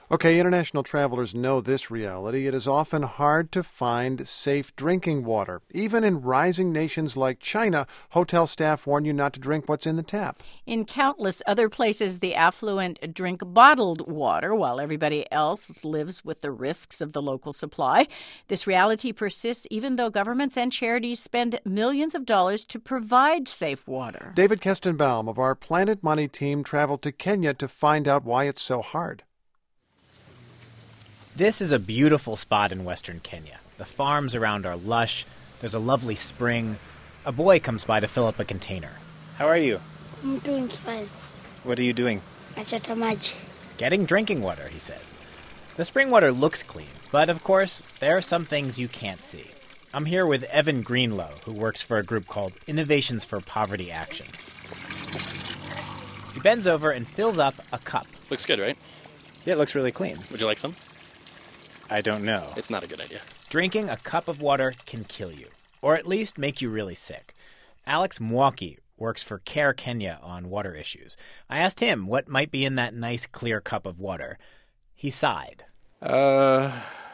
Okay, international travelers know this reality. It is often hard to find safe drinking water. Even in rising nations like China, hotel staff warn you not to drink what's in the tap. In countless other places, the affluent drink bottled water, while everybody else lives with the risks of the local supply. This reality persists even though governments and charities spend millions of dollars to provide safe water. David Kestenbaum of our Planet Money team traveled to Kenya to find out why it's so hard. This is a beautiful spot in western Kenya. The farms around are lush. There's a lovely spring. A boy comes by to fill up a container. How are you? I'm doing fine. What are you doing? Nachota maji. Getting drinking water, he says. The spring water looks clean, but of course, there are some things you can't see. I'm here with Evan Greenlow, who works for a group called Innovations for Poverty Action. He bends over and fills up a cup. Looks good, right? Yeah, it looks really clean. Would you like some? I don't know. It's not a good idea. Drinking a cup of water can kill you, or at least make you really sick. Alex Mwoki works for Care Kenya on water issues. I asked him what might be in that nice clear cup of water. He sighed. It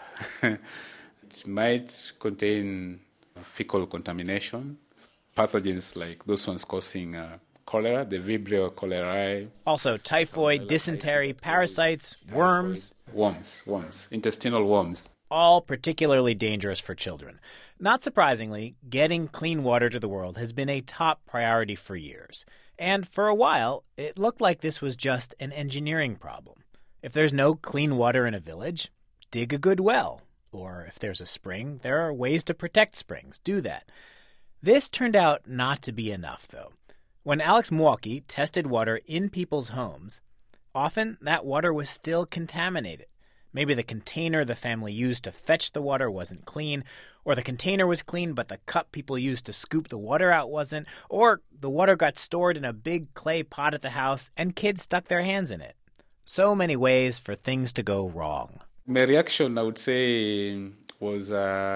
might contain fecal contamination, pathogens like those ones causing cholera, the Vibrio cholerae. Also typhoid, dysentery, parasites, worms. Worms, intestinal worms. All particularly dangerous for children. Not surprisingly, getting clean water to the world has been a top priority for years. And for a while, it looked like this was just an engineering problem. If there's no clean water in a village, dig a good well. Or if there's a spring, there are ways to protect springs. Do that. This turned out not to be enough, though. When Alex Mwoki tested water in people's homes, often that water was still contaminated. Maybe the container the family used to fetch the water wasn't clean, or the container was clean but the cup people used to scoop the water out wasn't, or the water got stored in a big clay pot at the house and kids stuck their hands in it. So many ways for things to go wrong. My reaction, I would say, was,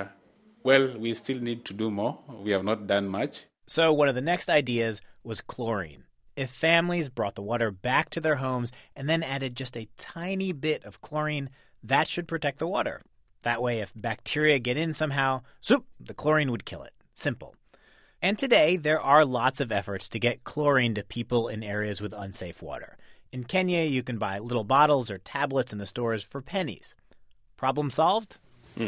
we still need to do more. We have not done much. So one of the next ideas was chlorine. If families brought the water back to their homes and then added just a tiny bit of chlorine, that should protect the water. That way, if bacteria get in somehow, the chlorine would kill it. Simple. And today, there are lots of efforts to get chlorine to people in areas with unsafe water. In Kenya, you can buy little bottles or tablets in the stores for pennies. Problem solved?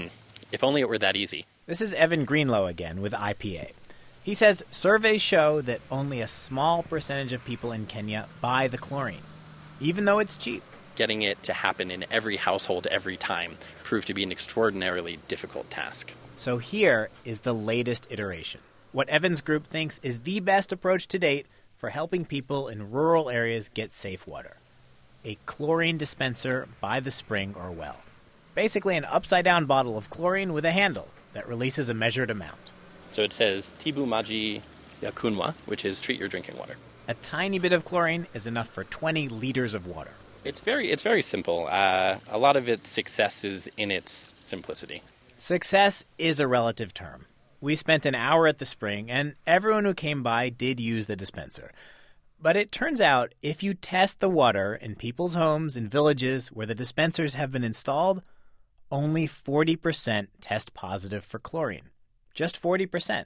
If only it were that easy. This is Evan Greenlow again with IPA. He says surveys show that only a small percentage of people in Kenya buy the chlorine, even though it's cheap. Getting it to happen in every household every time proved to be an extraordinarily difficult task. So here is the latest iteration. What Evan's group thinks is the best approach to date for helping people in rural areas get safe water. A chlorine dispenser by the spring or well. Basically an upside-down bottle of chlorine with a handle that releases a measured amount. So it says Tibu Maji Yakunwa, which is treat your drinking water. A tiny bit of chlorine is enough for 20 liters of water. It's very simple. A lot of its success is in its simplicity. Success is a relative term. We spent an hour at the spring, and everyone who came by did use the dispenser. But it turns out if you test the water in people's homes and villages where the dispensers have been installed, only 40% test positive for chlorine. Just 40%.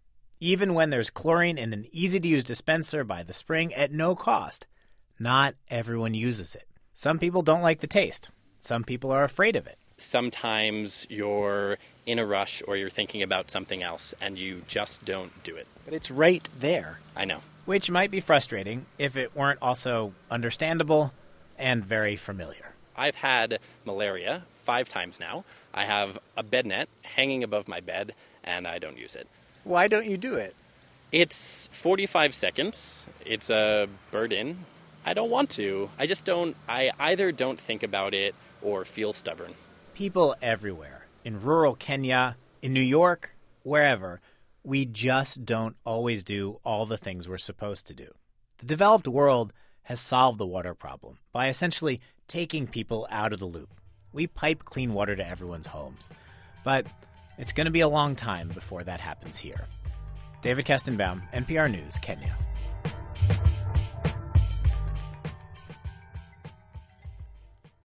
Even when there's chlorine in an easy-to-use dispenser by the spring at no cost, not everyone uses it. Some people don't like the taste. Some people are afraid of it. Sometimes you're in a rush or you're thinking about something else and you just don't do it. But it's right there. I know. Which might be frustrating if it weren't also understandable and very familiar. I've had malaria 5 times now. I have a bed net hanging above my bed and I don't use it. Why don't you do it? It's 45 seconds. It's a burden. I don't want to. I just don't. I either don't think about it or feel stubborn. People everywhere, in rural Kenya, in New York, wherever, we just don't always do all the things we're supposed to do. The developed world has solved the water problem by essentially taking people out of the loop. We pipe clean water to everyone's homes. But it's going to be a long time before that happens here. David Kestenbaum, NPR News, Kenya.